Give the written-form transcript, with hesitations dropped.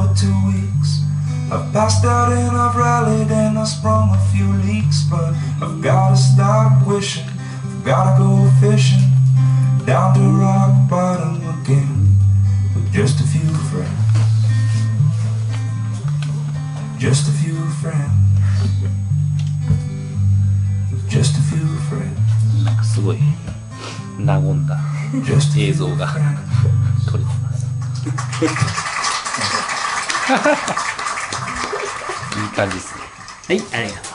for 2 weeks. I've passed out and I've rallied and I've sprung a few leaks, but I've gotta stop wishing, I've gotta go fishing down to rock bottom again with just a few friends. Just a few friends. With just a few friends. なんかすごい和んだ Just a 映 few 像が friends. 撮れてますいい感じですね。 はい、ありがとう。